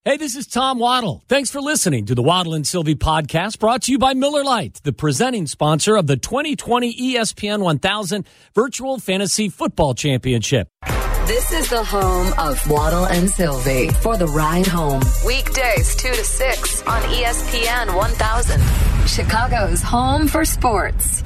Hey, this is Tom Waddle. Thanks for listening to the Waddle and Sylvie podcast, brought to you by Miller Lite, the presenting sponsor of the 2020 ESPN 1000 Virtual Fantasy Football Championship. This is the home of Waddle and Sylvie for the ride home. Weekdays 2 to 6 on ESPN 1000. Chicago's home for sports.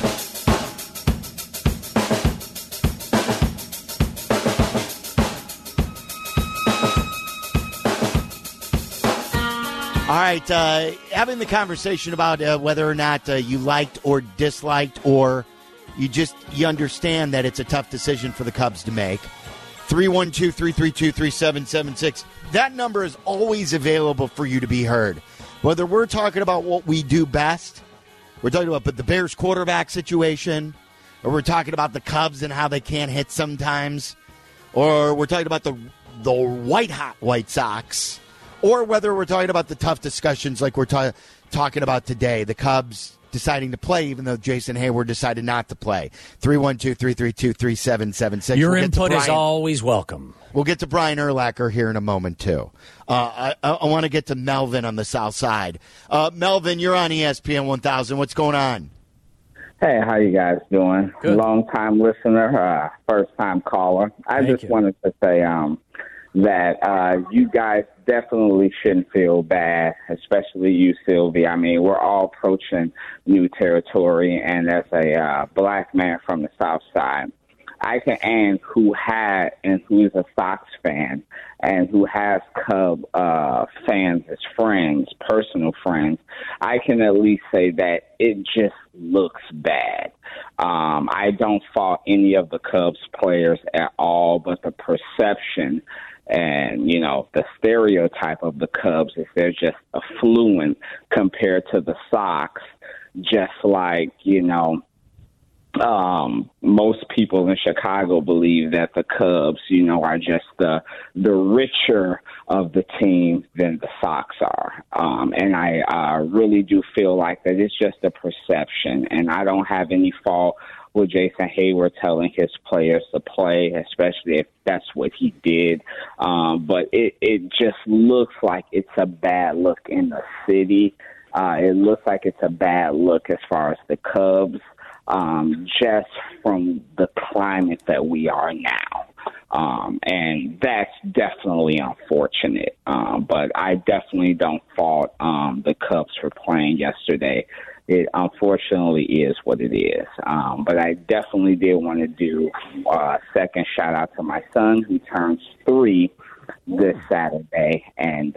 All right, having the conversation about whether or not you liked or disliked, or you understand that it's a tough decision for the Cubs to make. 312-332-3776. That number is always available for you to be heard. Whether we're talking about what we do best, we're talking about the Bears quarterback situation, or we're talking about the Cubs and how they can't hit sometimes, or we're talking about the white-hot White Sox, or whether we're talking about the tough discussions like we're talking about today, the Cubs deciding to play even though Jason Hayward decided not to play. 312-332-3776. Your input is always welcome. We'll get to Brian Urlacher here in a moment, too. I want to get to Melvin on the south side. Melvin, you're on ESPN 1000. What's going on? Hey, how you guys doing? Good. Long-time listener, first-time caller. I just wanted to say that you guys definitely shouldn't feel bad, especially you, Sylvie. I mean, we're all approaching new territory, and as a black man from the South Side, and who is a Sox fan, and who has Cub fans as friends, personal friends, I can at least say that it just looks bad. I don't fault any of the Cubs players at all, but the perception and, you know, the stereotype of the Cubs is they're just affluent compared to the Sox, just like, you know, most people in Chicago believe that the Cubs, you know, are just the richer of the team than the Sox are. And I really do feel like that it's just a perception, and I don't have any fault with Jason Hayward telling his players to play, especially if that's what he did. But it just looks like it's a bad look in the city. It looks like it's a bad look as far as the Cubs, just from the climate that we are now. And that's definitely unfortunate. But I definitely don't fault the Cubs for playing yesterday. It unfortunately is what it is. But I definitely did want to do a second shout out to my son, who turns 3 this Saturday. And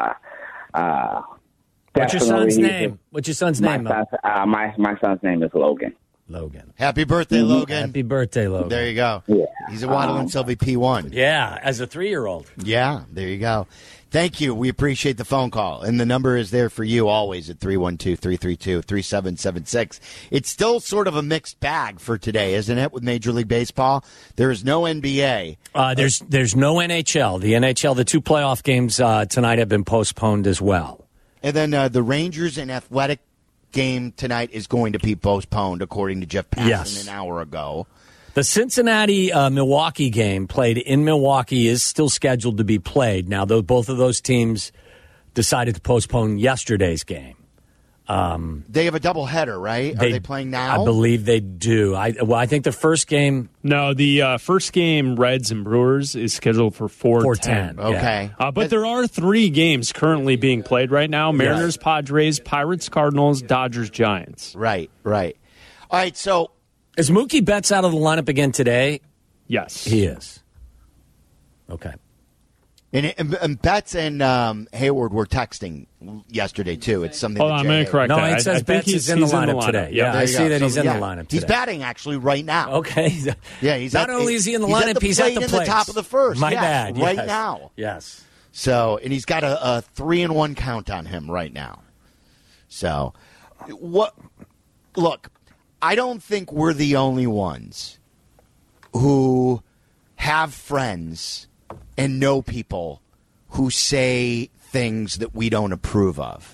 what's your son's name? What's your son's name? My son's name is Logan. Logan. Happy birthday, Logan. Happy birthday, Logan. There you go. Yeah. He's a Waddle and Sylvie P1. Yeah, as a 3-year-old. Yeah, there you go. Thank you. We appreciate the phone call. And the number is there for you always at 312-332-3776. It's still sort of a mixed bag for today, isn't it, with Major League Baseball? There is no NBA. There's no NHL. The NHL, the 2 playoff games tonight have been postponed as well. And then the Rangers and Athletic game tonight is going to be postponed, according to Jeff Passan an hour ago. The Cincinnati-Milwaukee game played in Milwaukee is still scheduled to be played. Now, both of those teams decided to postpone yesterday's game. They have a doubleheader, right? Are they playing now? I believe they do. I think the first game... No, the first game, Reds and Brewers, is scheduled for 4:10. Okay. Yeah. But there are 3 games currently being played right now. Mariners, Padres, Pirates, Cardinals, Dodgers, Giants. Right. All right, so... Is Mookie Betts out of the lineup again today? Yes. He is. Okay. And Betts and Hayward were texting yesterday, too. It's something. I'm going to correct that. No, it says Betts is in the lineup today. Yeah, I see that he's in the lineup today. He's batting, actually, right now. Okay. Yeah, he's not only is he in the lineup, he's at the plate. In the top of the first. My bad. Right now. Yes. So, and he's got a 3-1 count on him right now. So, what? Look, I don't think we're the only ones who have friends and know people who say things that we don't approve of.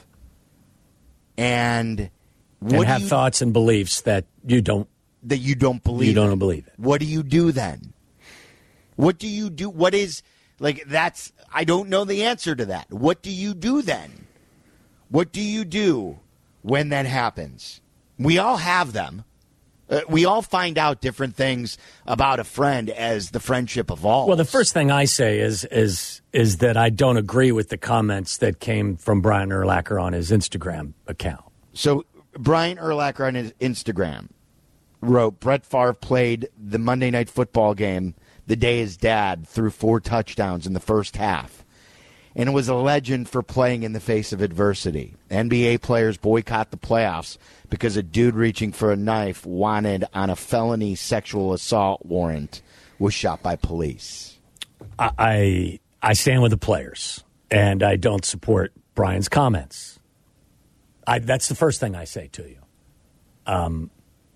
And have thoughts and beliefs that you don't believe. You don't believe it. What do you do then? What do you do? What is Like, I don't know the answer to that. What do you do then? What do you do when that happens? We all have them. We all find out different things about a friend as the friendship evolves. Well, the first thing I say is that I don't agree with the comments that came from Brian Urlacher on his Instagram account. So Brian Urlacher on his Instagram wrote, Brett Favre played the Monday Night Football game the day his dad threw 4 touchdowns in the first half, and was a legend for playing in the face of adversity. NBA players boycott the playoffs because a dude reaching for a knife wanted on a felony sexual assault warrant was shot by police. I stand with the players, and I don't support Brian's comments. That's the first thing I say to you.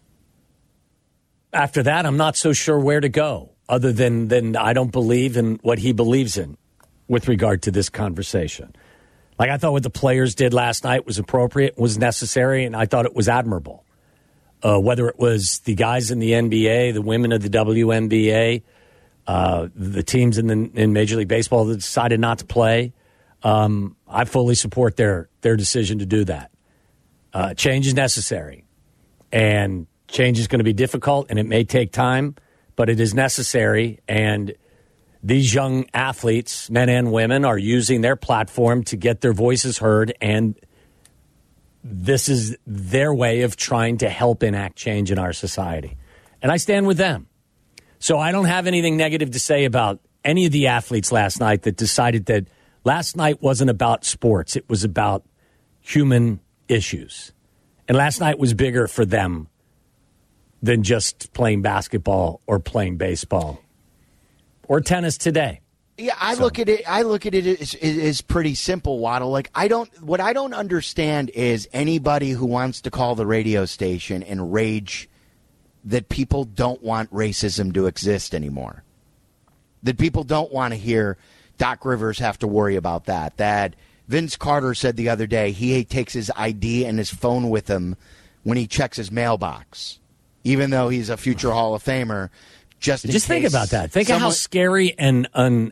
After that, I'm not so sure where to go, other than I don't believe in what he believes in with regard to this conversation. Like, I thought what the players did last night was appropriate, was necessary, and I thought it was admirable. Whether it was the guys in the NBA, the women of the WNBA, the teams in Major League Baseball that decided not to play, I fully support their decision to do that. Change is necessary, and change is going to be difficult, and it may take time, but it is necessary, and these young athletes, men and women, are using their platform to get their voices heard, and this is their way of trying to help enact change in our society. And I stand with them. So I don't have anything negative to say about any of the athletes last night that decided that last night wasn't about sports. It was about human issues. And last night was bigger for them than just playing basketball or playing baseball. Or tennis today. Yeah, I look at it as pretty simple, Waddle. Like, what I don't understand is anybody who wants to call the radio station and rage that people don't want racism to exist anymore. That people don't want to hear Doc Rivers have to worry about that. That Vince Carter said the other day he takes his ID and his phone with him when he checks his mailbox, even though he's a future Hall of Famer. Just think about that. Think of how scary and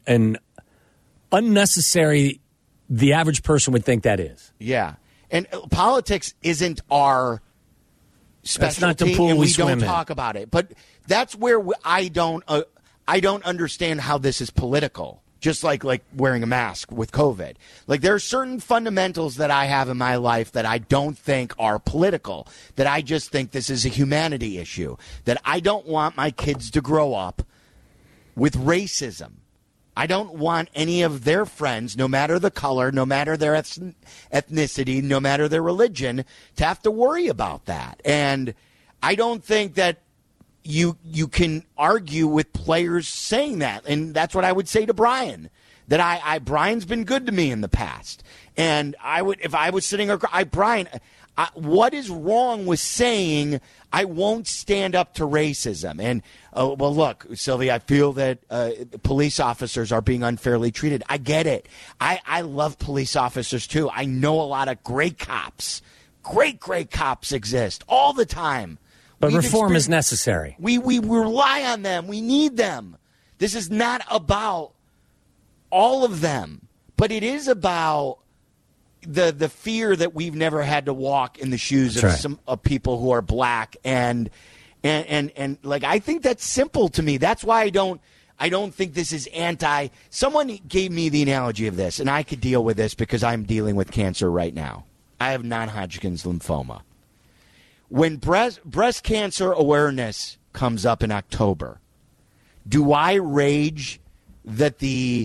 unnecessary the average person would think that is. Yeah. And politics isn't our specialty, that's not the pool and we swim don't in. talk about it. But that's where I don't understand how this is political. Just like wearing a mask with COVID. Like, there are certain fundamentals that I have in my life that I don't think are political, that I just think this is a humanity issue, that I don't want my kids to grow up with racism. I don't want any of their friends, no matter the color, no matter their ethnicity, no matter their religion, to have to worry about that. And I don't think that you can argue with players saying that. And that's what I would say to Brian, that Brian's been good to me in the past. And if I was sitting across, Brian, what is wrong with saying I won't stand up to racism? And, well, look, Sylvia, I feel that police officers are being unfairly treated. I get it. I love police officers, too. I know a lot of great cops. Great cops exist all the time. But reform is necessary. We rely on them. We need them. This is not about all of them, but it is about the fear that we've never had to walk in the shoes of people who are black, and like, I think that's simple to me. That's why I don't think this is anti. Someone gave me the analogy of this, and I could deal with this because I'm dealing with cancer right now. I have non-Hodgkin's lymphoma. When breast cancer awareness comes up in October, do I rage that the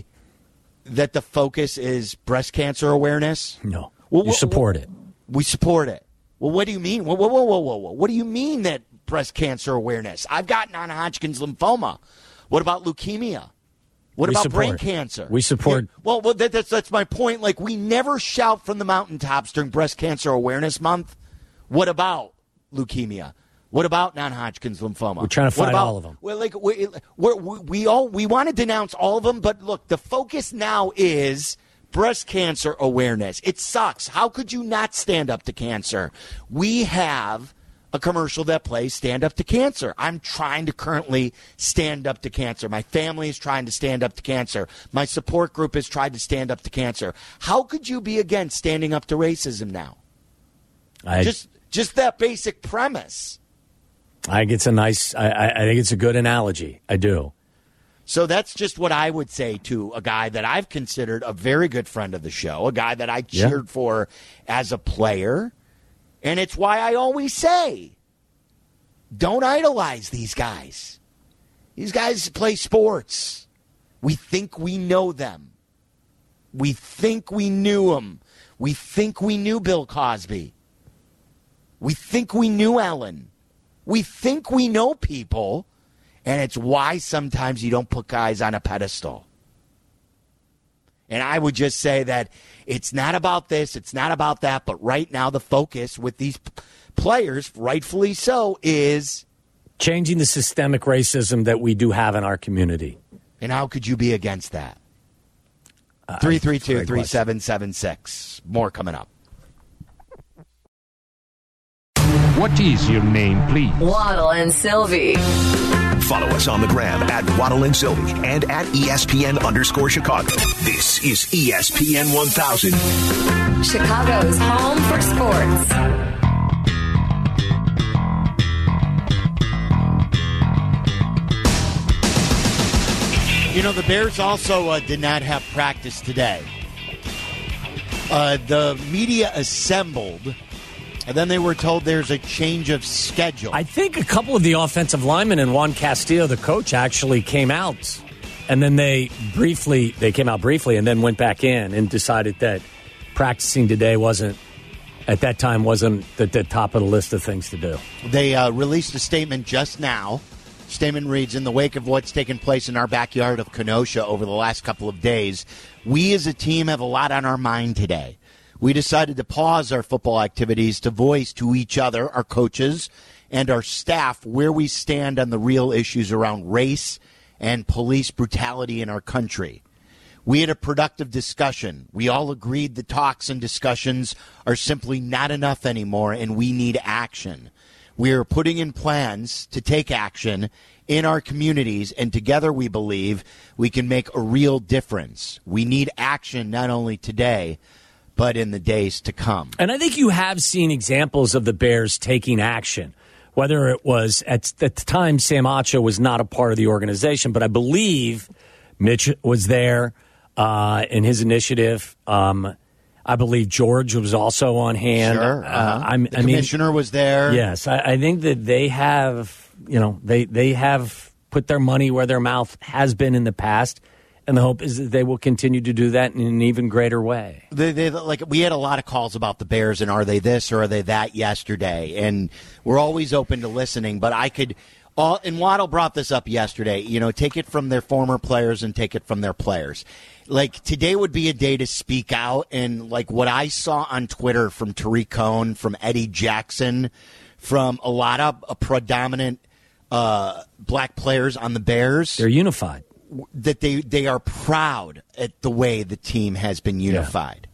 focus is breast cancer awareness? No. You support it. We support it. Well, what do you mean? Whoa. What do you mean that breast cancer awareness? I've got non-Hodgkin's lymphoma. What about leukemia? What about brain cancer? We support. Yeah, well, that's my point. Like, we never shout from the mountaintops during Breast Cancer Awareness Month. What about leukemia? What about non-Hodgkin's lymphoma? We're trying to fight all of them. Well, like, we want to denounce all of them, but look, the focus now is breast cancer awareness. It sucks. How could you not stand up to cancer? We have a commercial that plays Stand Up to Cancer. I'm trying to currently stand up to cancer. My family is trying to stand up to cancer. My support group has tried to stand up to cancer. How could you be against standing up to racism now? Just that basic premise. I think it's I think it's a good analogy. I do. So that's just what I would say to a guy that I've considered a very good friend of the show, a guy that I cheered for as a player. And it's why I always say, don't idolize these guys. These guys play sports. We think we know them. We think we knew them. We think we knew Bill Cosby. We think we knew Ellen. We think we know people. And it's why sometimes you don't put guys on a pedestal. And I would just say that it's not about this, it's not about that, but right now the focus with these players, rightfully so, is changing the systemic racism that we do have in our community. And how could you be against that? 332-3776. More coming up. What is your name, please? Waddle and Sylvie. Follow us on the gram at Waddle and Sylvie and at ESPN_Chicago. This is ESPN 1000. Chicago's home for sports. You know, the Bears also did not have practice today. The media assembled, and then they were told there's a change of schedule. I think a couple of the offensive linemen and Juan Castillo, the coach, actually came out. And then they came out briefly and then went back in and decided that practicing today wasn't at the top of the list of things to do. They released a statement just now. Statement reads, in the wake of what's taken place in our backyard of Kenosha over the last couple of days, we as a team have a lot on our mind today. We decided to pause our football activities to voice to each other, our coaches, and our staff where we stand on the real issues around race and police brutality in our country. We had a productive discussion. We all agreed the talks and discussions are simply not enough anymore, and we need action. We are putting in plans to take action in our communities, and together we believe we can make a real difference. We need action not only today, but in the days to come. And I think you have seen examples of the Bears taking action, whether it was at the time Sam Acho was not a part of the organization, but I believe Mitch was there in his initiative. I believe George was also on hand. Sure. The commissioner was there. Yes, I think that they have, they have put their money where their mouth has been in the past, and the hope is that they will continue to do that in an even greater way. We had a lot of calls about the Bears and are they this or are they that yesterday, and we're always open to listening. But and Waddle brought this up yesterday. Take it from their former players and take it from their players. Today would be a day to speak out, and what I saw on Twitter from Tariq Cohen, from Eddie Jackson, from a lot of predominant black players on the Bears. They're unified. That they are proud at the way the team has been unified.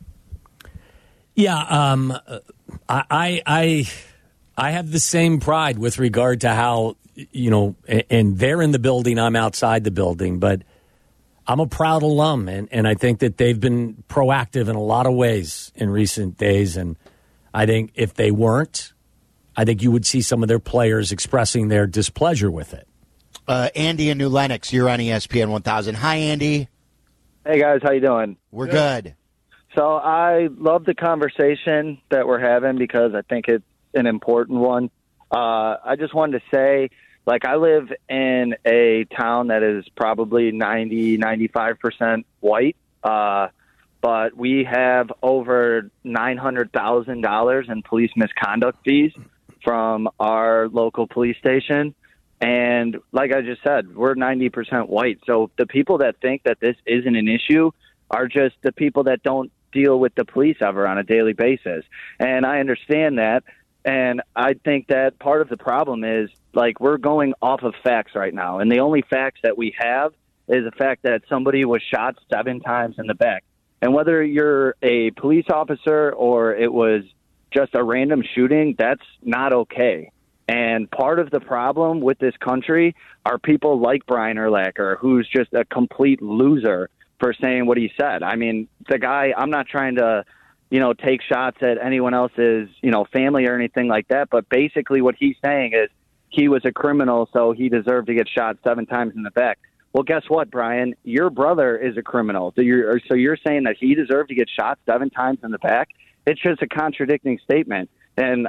Yeah, I have the same pride with regard to how, and they're in the building, I'm outside the building, but I'm a proud alum, and I think that they've been proactive in a lot of ways in recent days, and I think if they weren't, I think you would see some of their players expressing their displeasure with it. Andy in New Lenox, you're on ESPN 1000. Hi, Andy. Hey, guys. How you doing? We're good. So I love the conversation that we're having because I think it's an important one. I just wanted to say, I live in a town that is probably 95% white, but we have over $900,000 in police misconduct fees from our local police station. And like I just said, we're 90% white. So the people that think that this isn't an issue are just the people that don't deal with the police ever on a daily basis. And I understand that. And I think that part of the problem is, we're going off of facts right now. And the only facts that we have is the fact that somebody was shot 7 times in the back. And whether you're a police officer or it was just a random shooting, that's not okay. And part of the problem with this country are people like Brian Urlacher, who's just a complete loser for saying what he said. I mean, the guy, I'm not trying to, take shots at anyone else's, family or anything like that. But basically what he's saying is he was a criminal, so he deserved to get shot 7 times in the back. Well, guess what, Brian? Your brother is a criminal. So you're saying that he deserved to get shot 7 times in the back? It's just a contradicting statement. And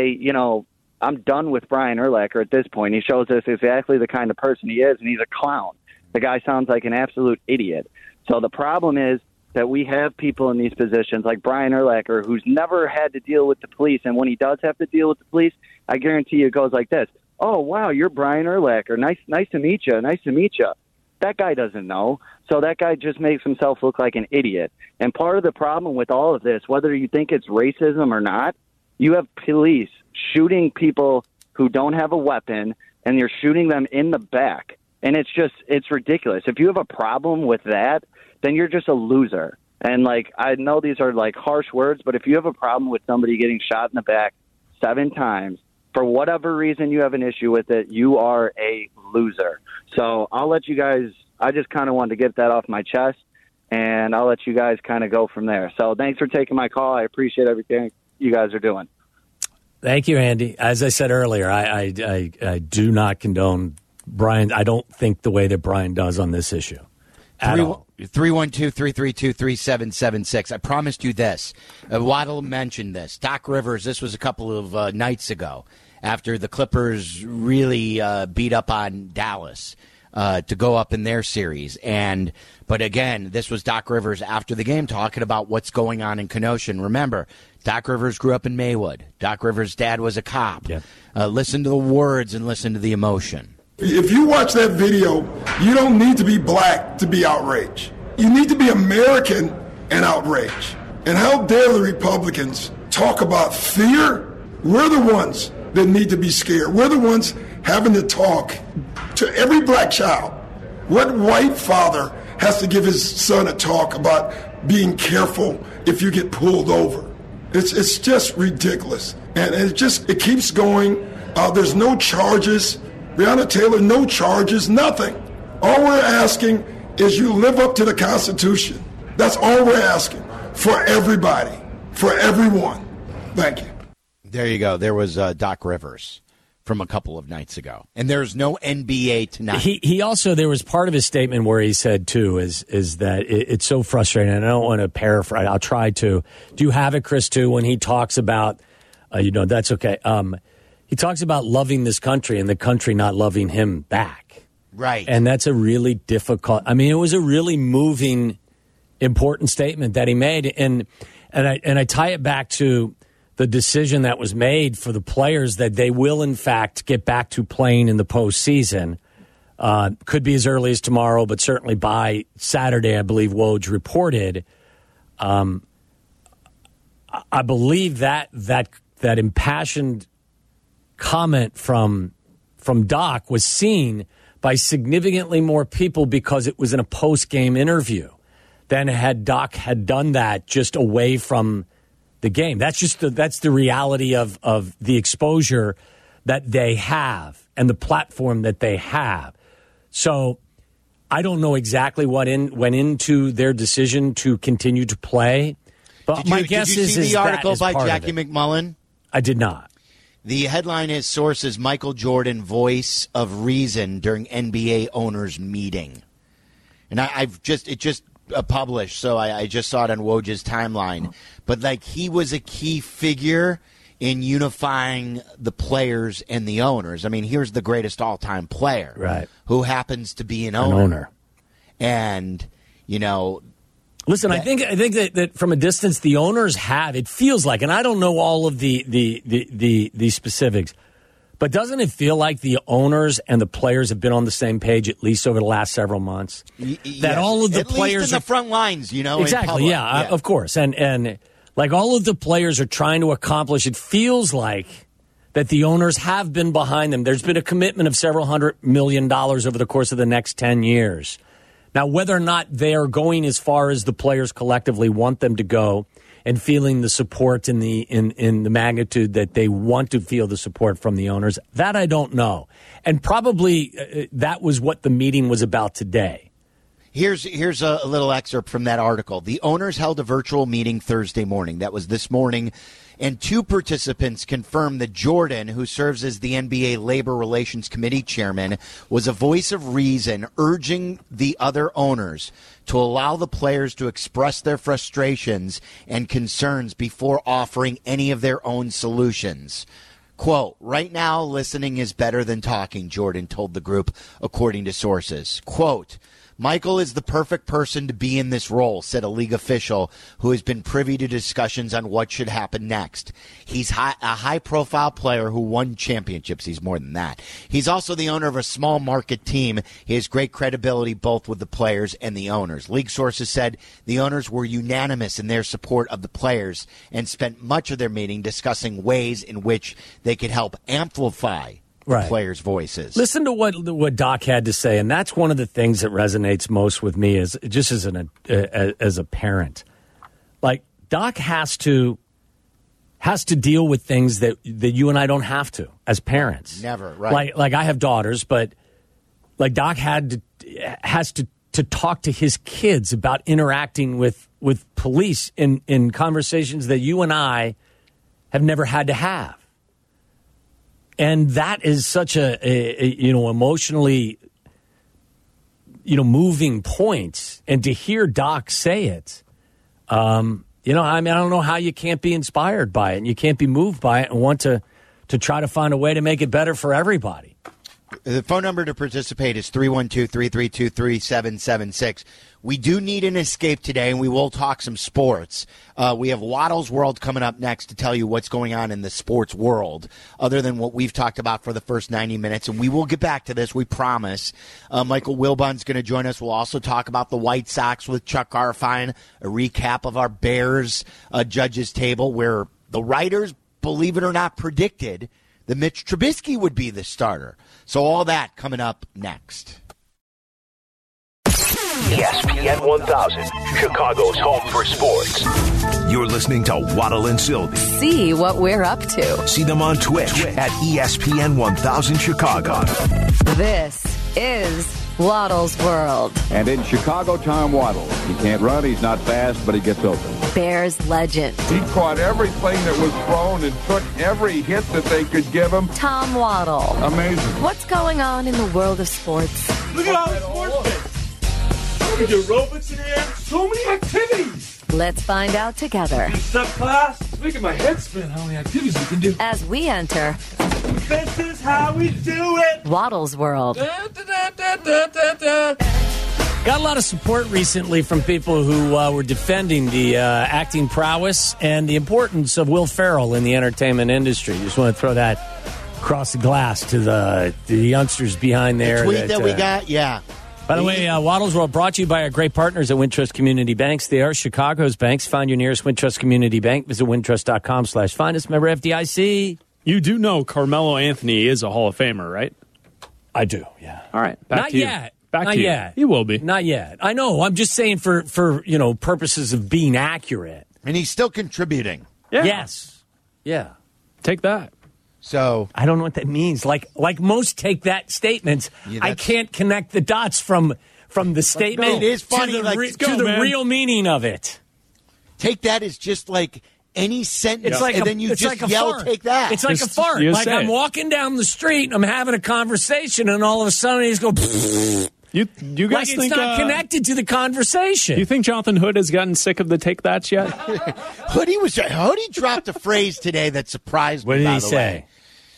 I'm done with Brian Urlacher at this point. He shows us exactly the kind of person he is, and he's a clown. The guy sounds like an absolute idiot. So the problem is that we have people in these positions like Brian Urlacher, who's never had to deal with the police. And when he does have to deal with the police, I guarantee you it goes like this. Oh, wow, you're Brian Urlacher. Nice to meet you. Nice to meet you. That guy doesn't know. So that guy just makes himself look like an idiot. And part of the problem with all of this, whether you think it's racism or not, you have police shooting people who don't have a weapon, and you're shooting them in the back. And it's ridiculous. If you have a problem with that, then you're just a loser. And, I know these are, harsh words, but if you have a problem with somebody getting shot in the back 7 times, for whatever reason you have an issue with it, you are a loser. So I'll let you guys, I just kind of wanted to get that off my chest, and I'll let you guys kind of go from there. So thanks for taking my call. I appreciate everything you guys are doing. Thank you, Andy. As I said earlier, I do not condone Brian. I don't think the way that Brian does on this issue at all. 312-332-3776. I promised you this. Waddle mentioned this. Doc Rivers, this was a couple of nights ago after the Clippers really beat up on Dallas to go up in their series. But again, this was Doc Rivers after the game talking about what's going on in Kenosha. And remember, Doc Rivers grew up in Maywood. Doc Rivers' dad was a cop. Yeah. Listen to the words and listen to the emotion. If you watch that video, you don't need to be black to be outraged. You need to be American and outraged. And how dare the Republicans talk about fear? We're the ones that need to be scared. We're the ones having to talk to every black child. What white father has to give his son a talk about being careful if you get pulled over? It's just ridiculous. And it keeps going. There's no charges. Breonna Taylor, no charges, nothing. All we're asking is you live up to the Constitution. That's all we're asking for everybody, for everyone. Thank you. There you go. There was Doc Rivers from a couple of nights ago. And there's no NBA tonight. He also, there was part of his statement where he said, too, is that it's so frustrating. And I don't want to paraphrase. I'll try to. Do you have it, Chris, too, when he talks about, that's okay. He talks about loving this country and the country not loving him back. Right. And that's a really difficult, it was a really moving, important statement that he made. And I tie it back to the decision that was made for the players that they will, in fact, get back to playing in the postseason. Could be as early as tomorrow, but certainly by Saturday, I believe Woj reported. I believe that impassioned comment from Doc was seen by significantly more people because it was in a post-game interview than had Doc had done that just away from the game. That's the reality of the exposure that they have and the platform that they have. So I don't know exactly what went into their decision to continue to play. But my guess is did you see the article by Jackie McMullen? I did not. The headline is sources Michael Jordan voice of reason during NBA owners meeting. And it just published, so I just saw it on Woj's timeline. But he was a key figure in unifying the players and the owners. Here's the greatest all-time player, right, who happens to be an owner. And, listen, I think that from a distance, the owners have, it feels like, and I don't know all of the specifics, but doesn't it feel like the owners and the players have been on the same page at least over the last several months? That all of the players least in the front lines, exactly, yeah, of course, and all of the players are trying to accomplish. It feels like that the owners have been behind them. There's been a commitment of several $100 million over the course of the next 10 years. Now, whether or not they are going as far as the players collectively want them to go and feeling the support in the magnitude that they want to feel the support from the owners. That I don't know. And probably that was what the meeting was about today. Here's a little excerpt from that article. The owners held a virtual meeting Thursday morning. That was this morning. And 2 participants confirmed that Jordan, who serves as the NBA Labor Relations Committee chairman, was a voice of reason urging the other owners to allow the players to express their frustrations and concerns before offering any of their own solutions. Quote, right now, listening is better than talking, Jordan told the group, according to sources. Quote, Michael is the perfect person to be in this role, said a league official who has been privy to discussions on what should happen next. He's a high-profile player who won championships. He's more than that. He's also the owner of a small-market team. He has great credibility both with the players and the owners. League sources said the owners were unanimous in their support of the players and spent much of their meeting discussing ways in which they could help amplify players' voices. Listen to what Doc had to say, and that's one of the things that resonates most with me as just as a parent. Like Doc has to deal with things that you and I don't have to as parents. Never, right? Like I have daughters, but like Doc has to talk to his kids about interacting with police in conversations that you and I have never had to have. And that is such a emotionally, moving point. And to hear Doc say it, I don't know how you can't be inspired by it and you can't be moved by it and want to try to find a way to make it better for everybody. The phone number to participate is 312-332-3776. We do need an escape today, and we will talk some sports. We have Waddle's World coming up next to tell you what's going on in the sports world, other than what we've talked about for the first 90 minutes. And we will get back to this, we promise. Michael Wilbon's going to join us. We'll also talk about the White Sox with Chuck Garfien, a recap of our Bears judges table, where the writers, believe it or not, predicted that Mitch Trubisky would be the starter. So all that coming up next. ESPN 1000, Chicago's home for sports. You're listening to Waddle and Sylvie. See what we're up to. See them on Twitch at ESPN 1000 Chicago. This is Waddle's World. And in Chicago, Tom Waddle. He can't run, he's not fast, but he gets open. Bears legend. He caught everything that was thrown and took every hit that they could give him. Tom Waddle. Amazing. What's going on in the world of sports? Look at all the sports bits. We do aerobics in here. So many activities. Let's find out together. Step class. Look at my head spin. How many activities we can do. As we enter. This is how we do it. Waddle's World. Got a lot of support recently from people who were defending the acting prowess and the importance of Will Ferrell in the entertainment industry. Just want to throw that across the glass to the youngsters behind there. The tweet that we got, yeah. By the way, Waddle's World brought to you by our great partners at Wintrust Community Banks. They are Chicago's banks. Find your nearest Wintrust Community Bank. Visit wintrust.com/find us. Member FDIC. You do know Carmelo Anthony is a Hall of Famer, right? I do, yeah. All right. Not yet. Not yet. He will be. Not yet. I know. I'm just saying for purposes of being accurate. And he's still contributing. Yeah. Yes. Yeah. Take that. So I don't know what that means. Like most take that statements, I can't connect the dots from the statement. It is funny to the real meaning of it. Take that as just like any sentence, it's like then you just yell, fart. "Take that!" It's like a fart. Like I'm walking down the street, I'm having a conversation, and all of a sudden I just go. You guys like think it's not connected to the conversation? You think Jonathan Hood has gotten sick of the take that yet? Hoodie dropped a phrase today that surprised me. What did he say?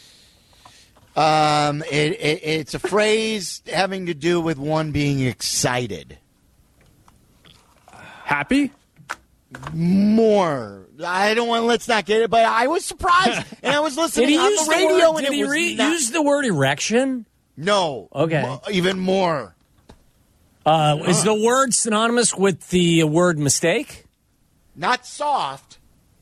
It's a phrase having to do with one being excited. Happy? More. I don't want. Let's not get it. But I was surprised, and I was listening on the radio, and did he use the word erection? No. Okay. Even more. Is the word synonymous with the word mistake? Not soft.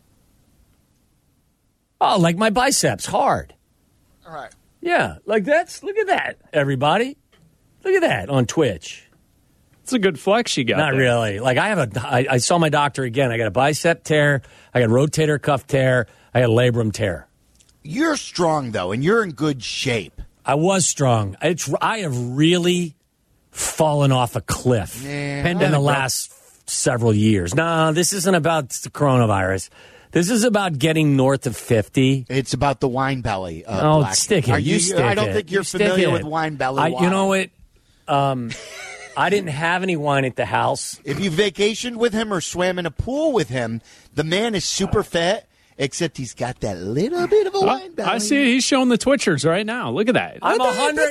Oh, like my biceps, hard. All right. Yeah, like look at that, everybody. Look at that on Twitch. It's a good flex you got. Not there. really. Like I saw my doctor again. I got a bicep tear. I got a rotator cuff tear. I got a labrum tear. You're strong, though, and you're in good shape. I was strong. I have really fallen off a cliff in the last several years. No, this isn't about the coronavirus. This is about getting north of 50. It's about the wine belly. Stick it. You stick it. I don't think you're familiar with wine belly. You know what? I didn't have any wine at the house. If you vacationed with him or swam in a pool with him, the man is super fit, except he's got that little bit of a wine belly. I see he's showing the Twitchers right now. Look at that. I'm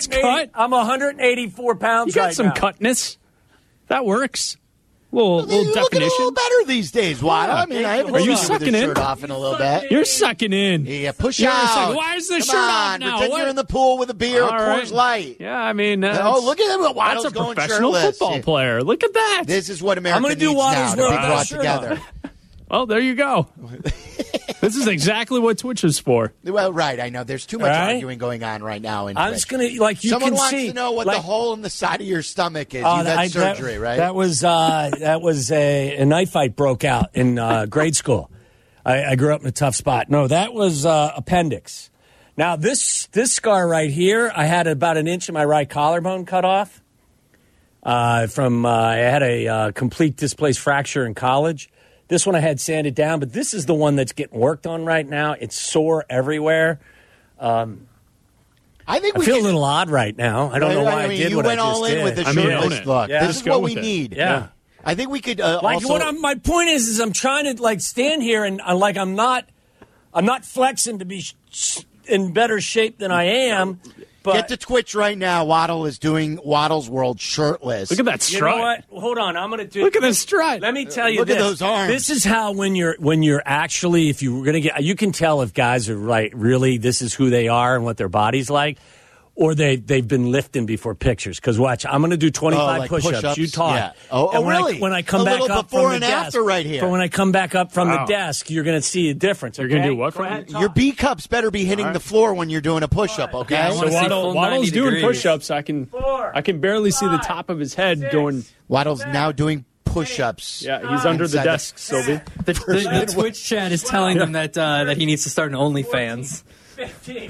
184 pounds You got right some now. cutness. That works. Little definition. Looking a little better these days, Waddle. Yeah. I mean, I haven't Are you seen you with sucking the in? shirt off in a little bit. You're sucking in. Yeah, push You're out. sucking- Why is the Come shirt off on, now? Pretend What? you're in the pool with a beer, All Coors Light. Yeah, I mean, look at him. Waddle's that's a going professional shirtless. football player. Look at that. This is what America I'm gonna do needs Waddle's now to world be without brought shirt together. Well, there you go. This is exactly what Twitch is for. Well, right. I know. There's too much Right? arguing going on right now. I'm just going to, like, you Someone can wants see. to know what the hole in the side of your stomach is. Oh, You've had surgery, right? That was a knife fight broke out in grade school. I grew up in a tough spot. No, that was appendix. Now, this scar right here, I had about an inch of my right collarbone cut off. I had a complete displaced fracture in college. This one I had sanded down, but this is the one that's getting worked on right now. It's sore everywhere. I feel a little odd right now. I don't know why I did you what went I just all in did. with the shirtless look. Yeah. This is what we need. Yeah. I think we could Like also... my point is I'm trying to like stand here and I'm not flexing to be in better shape than I am. But Get to Twitch right now. Waddle is doing Waddle's World shirtless. Look at that strut. You know what? Hold on, I'm going to do. Look at the strut. Let me tell you Look this. at those arms. This is how when you're actually, if you were going to get, you can tell if guys are like really this is who they are and what their body's like, or they've been lifting before pictures. Because watch, I'm going to do 25 like push-ups. push-ups? You talk. Yeah. Oh, And really? When I come A back little up before from and the desk, after right here. But when I come back up from Wow. the desk, you're going to see a difference. You're going to okay? do what? Go ahead, talk. Your B cups better be hitting the floor when you're doing a push-up, okay? Yeah, I So wanna see full Waddle's 90 doing degrees. push-ups. I can barely see the top of his head going. Waddle's now doing push-ups. Yeah, he's under the Inside the- desk, Sylvie. The Twitch chat is telling them that he needs to start an OnlyFans. 15.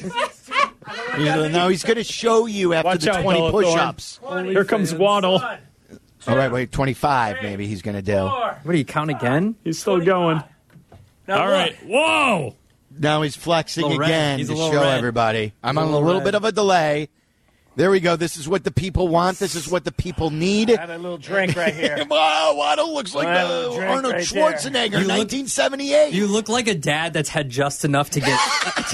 Now he's going to show you after Watch the out, 20 Bellathorn. push-ups. Here comes Waddle. All right, wait, 25 maybe he's going to do. What do you count again? He's still going. Now All look. right. Whoa. Now he's flexing Little red. again He's to a little show red. everybody. I'm on a little little red. bit of a delay. There we go. This is what the people want. This is what the people need. I have a little drink right here. Wow, Waddle looks like I have a drink Arnold right there. Schwarzenegger, You look- 1978. You look like a dad that's had just enough to get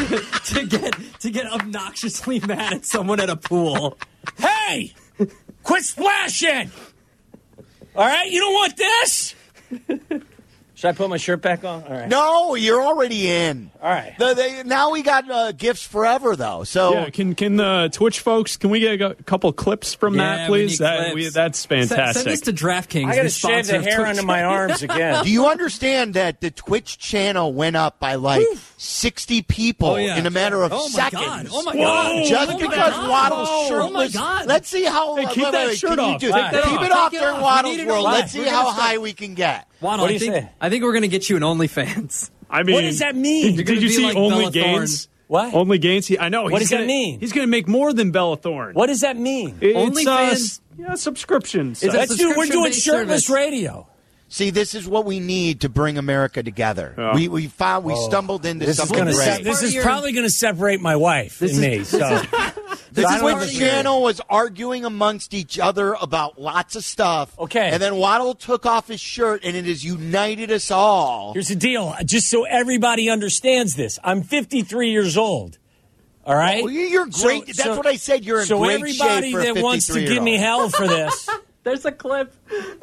to get obnoxiously mad at someone at a pool. Hey! Quit splashing! All right, you don't want this? Should I put my shirt back on? All right. No, you're already in. All right. Now we got gifts forever, though. So Yeah, can the Twitch folks, can we get a couple clips from Yeah, that, please? we need clips. That's fantastic. Send this to DraftKings. I got to the shave sponsor the of hair Twitch. under my arms again. do you understand that the Twitch channel went up by like 60 people Oh, yeah. in a matter of Oh, my seconds? God. Oh, my Whoa. God. Just Oh, my because God. Waddle's Oh, shirtless. my God. Let's see how. Hey, keep that shirt can you off. do- Take that keep off. it off Take it during off. We Waddle's need it World. off. Let's see We're how gonna high we can get. Waddle, What do you say? I think we're going to get you an OnlyFans. I mean, What does that mean? You're Did gonna you be see like Only Bella Gains? What? Only Gains? I know. What does that gonna- mean? He's going to make more than Bella Thorne. What does that mean? It's OnlyFans- subscriptions. It's a We're doing subscription-based shirtless service. radio. See, this is what we need to bring America together. Yeah. We stumbled into This is something going great. to. This is probably going to separate my wife and me. So This I is don't when have the a- channel was arguing amongst each other about lots of stuff. Okay. And then Waddle took off his shirt, and it has united us all. Here's the deal. Just so everybody understands this, I'm 53 years old. All right? Well, you're great. That's what I said. You're in so great everybody shape for a that wants to 53-year-old. give me hell for this. There's a clip.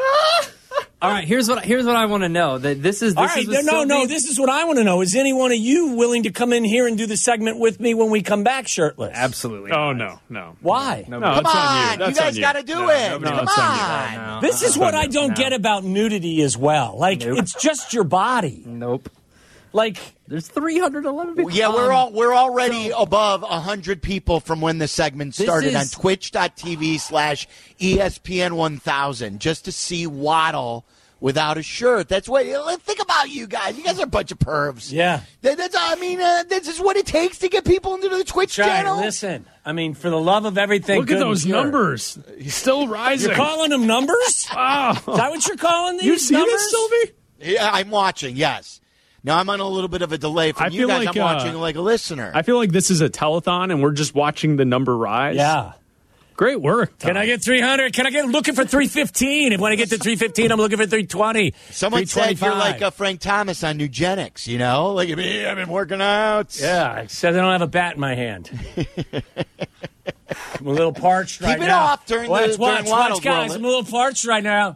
All right, here's what I want to know. That this is All right, the no. Sylvie- This is what I want to know. Is any one of you willing to come in here and do the segment with me when we come back shirtless? Absolutely. Oh, no. Why? No, Come it's on, on you. That's guys on you. got to do No, it. no, Come it's on on. you. No. This is what I don't No. get about nudity as well. Like, Nope. it's just your body. Nope. Like, there's 311 people. Yeah, we're already above 100 people from when the segment started on twitch.tv/ESPN 1000 just to see Waddle without a shirt. That's what. Think about you guys. You guys are a bunch of pervs. Yeah. This is what it takes to get people into the Twitch channel. Listen, I mean, for the love of everything, look at those numbers. He's still rising. You're calling them numbers? Wow. Is that what you're calling these You see numbers? this, Sylvie? Yeah, I'm watching. Yes. Now I'm on a little bit of a delay from you guys. I'm watching like a listener. I feel like this is a telethon, and we're just watching the number rise. Yeah. Great work, Tom. Can I get 300? Can I get looking for 315? And when I get to 315, I'm looking for 320. Someone said you're like a Frank Thomas on Nugenics, you know? Look at me, I've been working out. Yeah, except I don't have a bat in my hand. I'm a little parched right now. Keep it off during watch, Waddle's guys. I'm a little parched right now.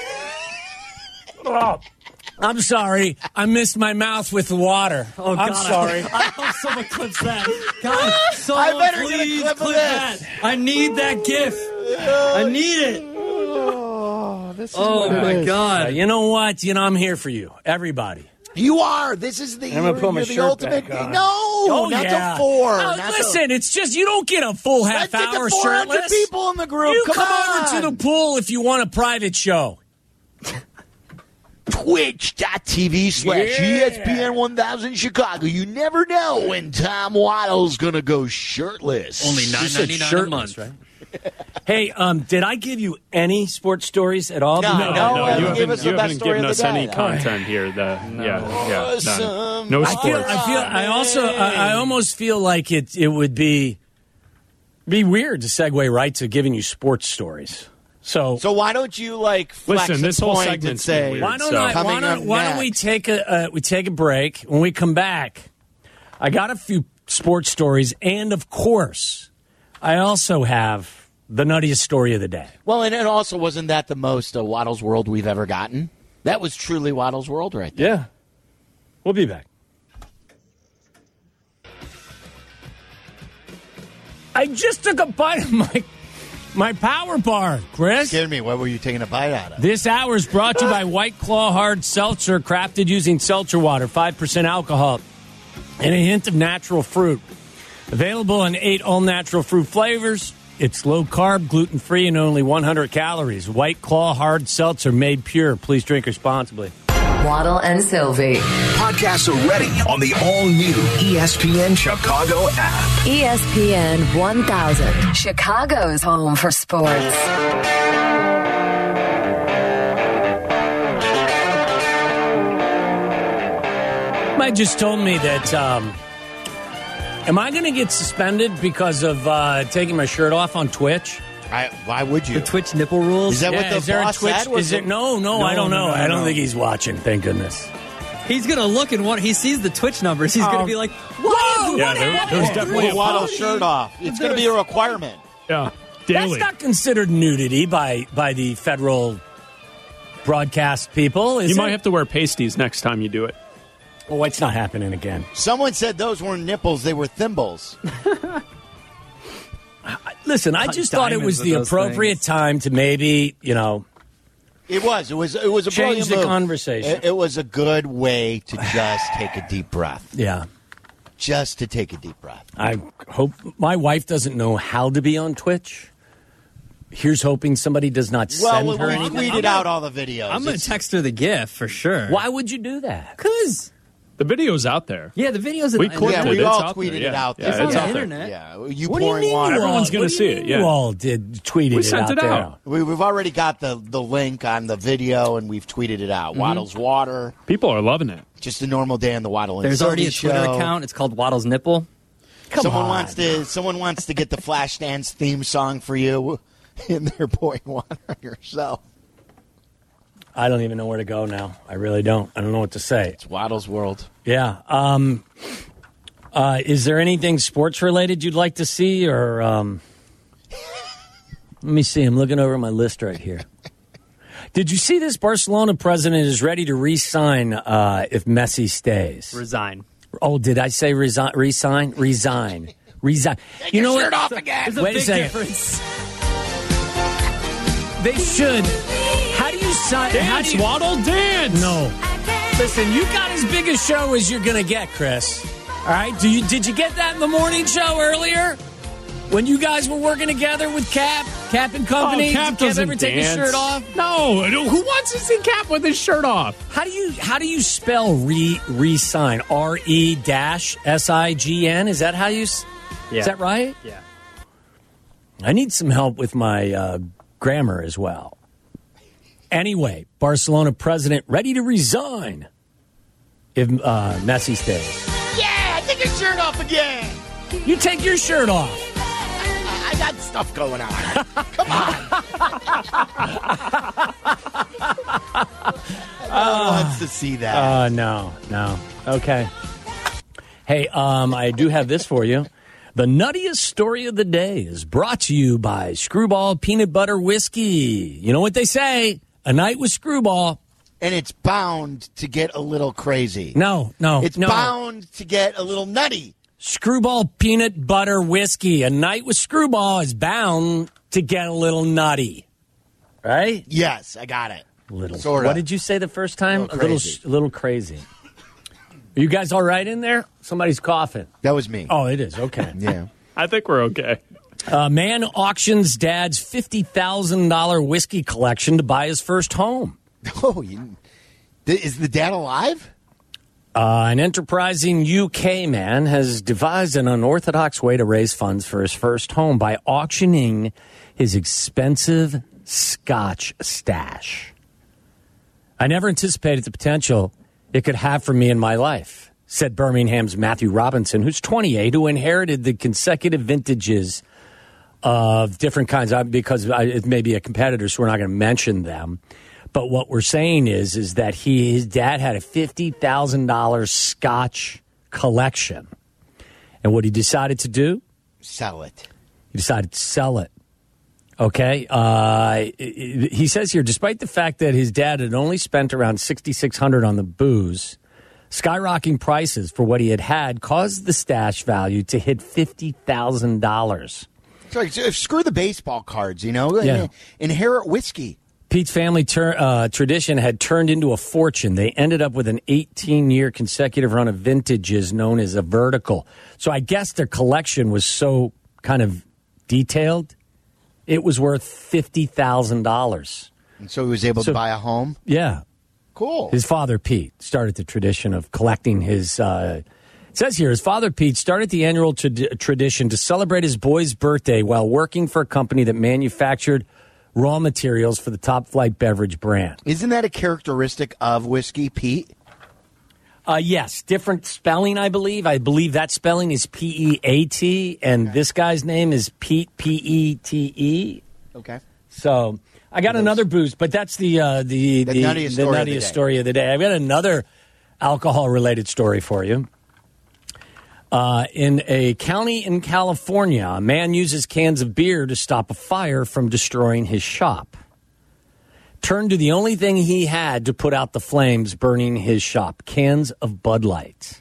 Oh, I'm sorry. I missed my mouth with the water. Oh, God, I'm sorry. I hope someone clips that. God, someone I better please get a clip of that. this. I need that GIF. I need it. Oh, my God. You know what? I'm here for you. Everybody. You are. This is the, I'm gonna put my you're the shirt ultimate. back on. No, not yeah. the 4. Listen, it's just you don't get a full half Let's get hour the 400 shirtless. people in the group. You Come over to the pool if you want a private show. Twitch.tv/ESPN 1000 Chicago. You never know when Tom Waddle's going to go shirtless. Only $9.99 a month, right? Hey, did I give you any sports stories at all? No, you give us the haven't best story given of us the any day. content here. None. No sports. I almost feel like it would be weird to segue right to giving you sports stories. So why don't you flex listen? This whole point segment's and say weird, why don't we take a break? When we come back, I got a few sports stories, and of course, I also have the nuttiest story of the day. Well, and it also wasn't that the most Waddle's World we've ever gotten. That was truly Waddle's World right there. Yeah, we'll be back. I just took a bite of my power bar, Chris. Scared me. What were you taking a bite out of? This hour is brought to you by White Claw Hard Seltzer, crafted using seltzer water, 5% alcohol, and a hint of natural fruit. Available in 8 all-natural fruit flavors. It's low-carb, gluten-free, and only 100 calories. White Claw Hard Seltzer, made pure. Please drink responsibly. Waddle and Sylvie. Podcasts are ready on the all-new ESPN Chicago app. ESPN 1000, Chicago's home for sports. Mike just told me that, am I going to get suspended because of taking my shirt off on Twitch? Why would you? The Twitch nipple rules? Is that what the boss said? No, I don't know. I don't think he's watching, thank goodness. He's going to look and he sees the Twitch numbers. He's going to be like, whoa! There's definitely a Waddle shirt off. It's going to be a requirement. Yeah, daily. That's not considered nudity by the federal broadcast people, is You it? might have to wear pasties next time you do it. Oh, it's not happening again. Someone said those weren't nipples, they were thimbles. Listen, I just thought it was the appropriate time to maybe, It was a change brilliant the move. conversation. It was a good way to just take a deep breath. Yeah. Just to take a deep breath. I hope my wife doesn't know how to be on Twitch. Here's hoping somebody does not send her we anything. tweeted out all the videos. I'm going to text her the GIF for sure. Why would you do that? Because the video's out there. Yeah, the video's we clipped it. We all out tweeted there. it out there. Yeah, it's on out the there. internet. Yeah, you What do you pouring mean water. Everyone's going to see it. Yeah, You all did tweeted we sent out it there. out. We've already got the link on the video, and we've tweeted it out. Waddle's Water. People are loving it. Just a normal day in the Waddle and There's Sylvie already a Twitter show. account. It's called Waddle's Nipple. Someone wants to get the Flashdance theme song for you, and they're pouring water on yourself. I don't even know where to go now. I really don't. I don't know what to say. It's Waddle's World. Yeah. Is there anything sports related you'd like to see, or let me see. I'm looking over my list right here. Did you see this? Barcelona president is ready to re-sign if Messi stays. Resign. Oh, did I say resign? Resign. Take You know your shirt what? off again. Wait a second. They should. How do you sign? Dance, Waddle, dance. No. Listen, you got as big a show as you're going to get, Chris. All right? Did you get that in the morning show earlier? When you guys were working together with Cap and Company? Oh, Cap did doesn't ever take his dance. shirt off? No. Who wants to see Cap with his shirt off? How do you spell resign? RE-SIGN? Is that how you? Is that right? Yeah. I need some help with my grammar as well. Anyway, Barcelona president ready to resign if Messi stays. Yeah, take your shirt off again. You take your shirt off. I got stuff going on. Come on. No one wants to see that. No. Okay. Hey, I do have this for you. The nuttiest story of the day is brought to you by Screwball Peanut Butter Whiskey. You know what they say? A night with Screwball. And it's bound to get a little crazy. No. It's bound to get a little nutty. Screwball Peanut Butter Whiskey. A night with Screwball is bound to get a little nutty. Right? Yes, I got it. Little. Sorta. What did you say the first time? A little crazy. Are you guys all right in there? Somebody's coughing. That was me. Oh, it is. Okay. Yeah. I think we're okay. Man auctions dad's $50,000 whiskey collection to buy his first home. Oh, is the dad alive? An enterprising UK man has devised an unorthodox way to raise funds for his first home by auctioning his expensive Scotch stash. I never anticipated the potential it could have for me in my life, said Birmingham's Matthew Robinson, who's 28, who inherited the consecutive vintages of different kinds, because it may be a competitor, so we're not going to mention them. But what we're saying is that his dad had a $50,000 Scotch collection. And what he decided to do? Sell it. He decided to sell it. Okay. He says here, despite the fact that his dad had only spent around $6,600 on the booze, skyrocketing prices for what he had caused the stash value to hit $50,000. So screw the baseball cards, Yeah. Inherit whiskey. Pete's family tradition had turned into a fortune. They ended up with an 18-year consecutive run of vintages known as a vertical. So I guess their collection was so kind of detailed, it was worth $50,000. And so he was able to buy a home? Yeah. Cool. His father, Pete, started the tradition of collecting his... it says here, his father, Pete, started the annual tradition to celebrate his boy's birthday while working for a company that manufactured raw materials for the top flight beverage brand. Isn't that a characteristic of whiskey, Pete? Yes, different spelling, I believe. I believe that spelling is P-E-A-T, and this guy's name is Pete, P-E-T-E. Okay. So I got another boost, but that's the nuttiest story of the day. I've got another alcohol-related story for you. In a county in California, a man uses cans of beer to stop a fire from destroying his shop. Turned to the only thing he had to put out the flames burning his shop, cans of Bud Light.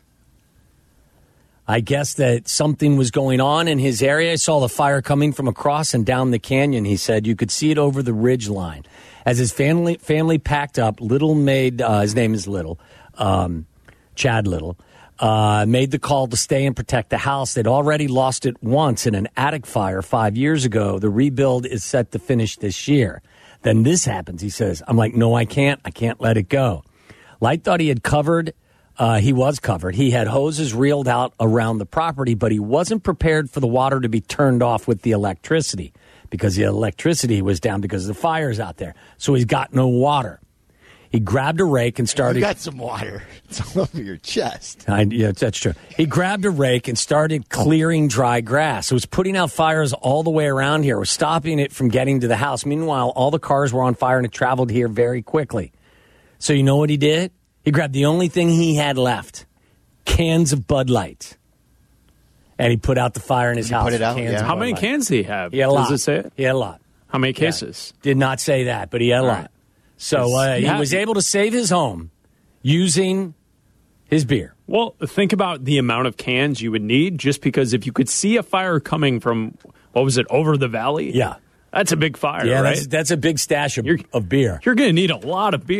I guess that something was going on in his area. I saw the fire coming from across and down the canyon, he said. You could see it over the ridge line. As his family packed up, Little made, his name is Little, Chad Little, made the call to stay and protect the house. They'd already lost it once in an attic fire 5 years ago. The rebuild is set to finish this year. Then this happens, he says. I'm like, no, I can't. I can't let it go. Light thought he had covered. He was covered. He had hoses reeled out around the property, but he wasn't prepared for the water to be turned off with the electricity because the electricity was down because the fire's out there. So he's got no water. He grabbed a rake and started... You got some water. It's all over your chest. Yeah, that's true. He grabbed a rake and started clearing dry grass. It was putting out fires all the way around here. It was stopping it from getting to the house. Meanwhile, all the cars were on fire and it traveled here very quickly. So you know what he did? He grabbed the only thing he had left, cans of Bud Light. And he put out the fire in his house. Put it out? Yeah. How many cans did he have? He had a lot. Does it say it? He had a lot. How many cases? Yeah. Did not say that, but he had a lot. Right. So he was able to save his home using his beer. Well, think about the amount of cans you would need just because if you could see a fire coming from, what was it, over the valley? Yeah. That's a big fire, yeah, right? That's a big stash of beer. You're going to need a lot of beer.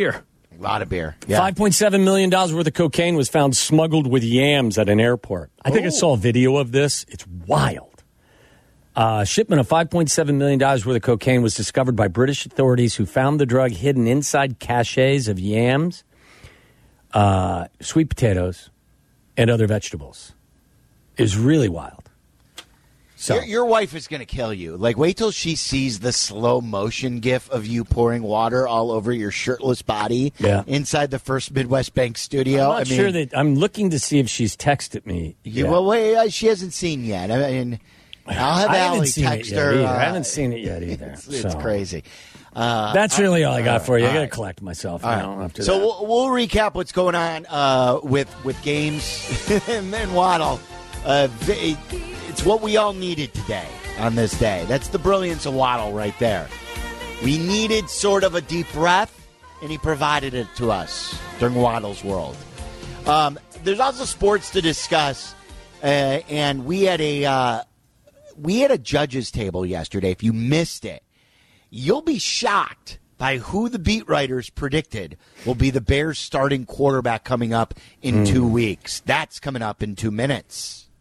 A lot of beer. Yeah. $5.7 million worth of cocaine was found smuggled with yams at an airport. I think I saw a video of this. It's wild. Shipment of $5.7 million worth of cocaine was discovered by British authorities who found the drug hidden inside caches of yams, sweet potatoes, and other vegetables. It was really wild. So your wife is going to kill you. Like, wait till she sees the slow motion gif of you pouring water all over your shirtless body inside the First Midwest Bank studio. I'm sure that I'm looking to see if she's texted me. Well, wait, she hasn't seen yet. I mean, I'll have Allie text her. I haven't seen it yet either. It's crazy. That's really all I got for you. I got to collect myself now. After so that. we'll recap what's going on with games and then Waddle. It's what we all needed today on this day. That's the brilliance of Waddle right there. We needed sort of a deep breath, and he provided it to us during Waddle's world. There's also sports to discuss, and we had a judges table yesterday. If you missed it, you'll be shocked by who the beat writers predicted will be the Bears' starting quarterback coming up in 2 weeks. That's coming up in 2 minutes.